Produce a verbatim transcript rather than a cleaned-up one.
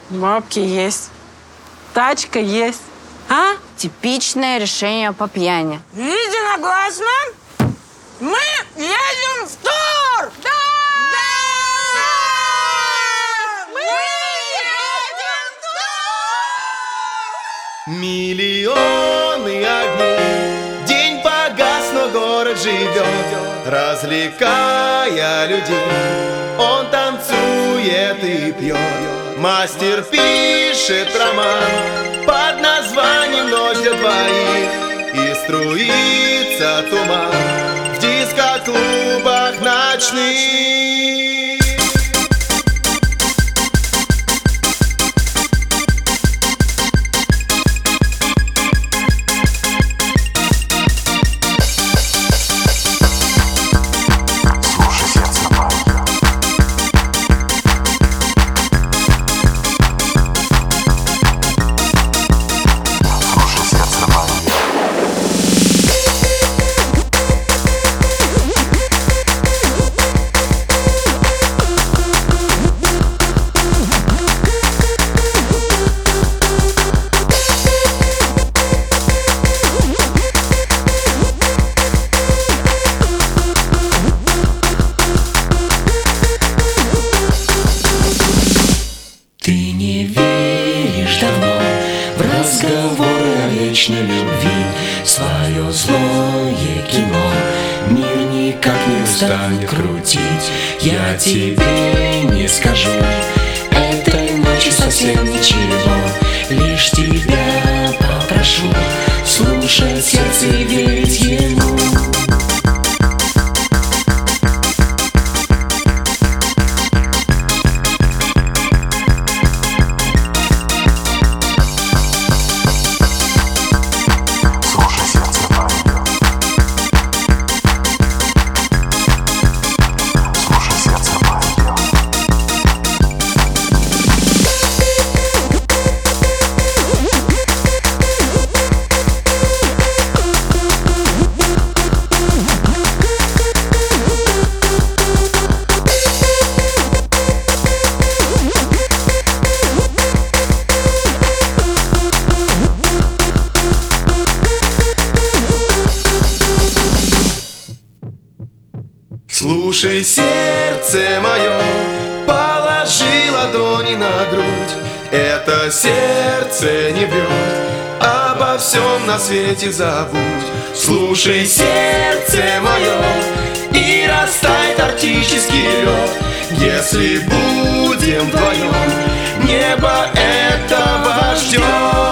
Бабки есть. Тачка есть. А? Типичное решение по пьяни. Единогласно. Мы едем в тур! Да! Да! Мы едем в тур! Миллионы огней, день погас, но город живет, развлекая людей. Он танцует и пьет. Мастер пишет роман под названием «Ночь для двоих», и струится туман в диско-клубах ночных. Ты не веришь давно в разговоры о вечной любви. Свое злое кино мир никак не устанет крутить. Я тебе не скажу этой ночи совсем ничего, лишь тебя попрошу слушать сердце и верить ему. Слушай, сердце мое, положи ладони на грудь. Это сердце не врет, обо всем на свете забудь. Слушай, сердце мое, и растает арктический лед. Если будем вдвоем, небо этого ждет.